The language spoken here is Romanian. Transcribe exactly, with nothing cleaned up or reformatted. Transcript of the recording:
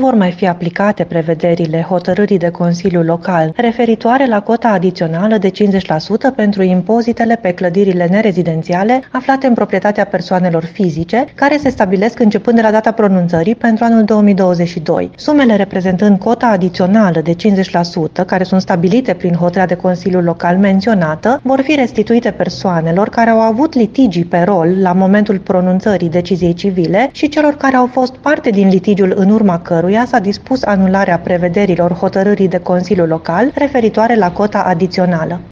vor mai fi aplicate prevederile hotărârii de Consiliu Local referitoare la cota adițională de cincizeci la sută pentru impozitele pe clădirile nerezidențiale aflate în proprietatea persoanelor fizice, care se stabilesc începând de la data pronunțării pentru anul două mii douăzeci și doi. Sumele reprezentând cota adițională de cincizeci la sută, care sunt stabilite prin hotărârea de Consiliu Local menționată, vor fi restituite persoanelor care au avut litigii pe rol la momentul pronunțării deciziei civile și celor care au fost parte din litigiul în urma căruia s-a dispus anularea prevederilor hotărârii de Consiliu Local referitoare la cota adițională.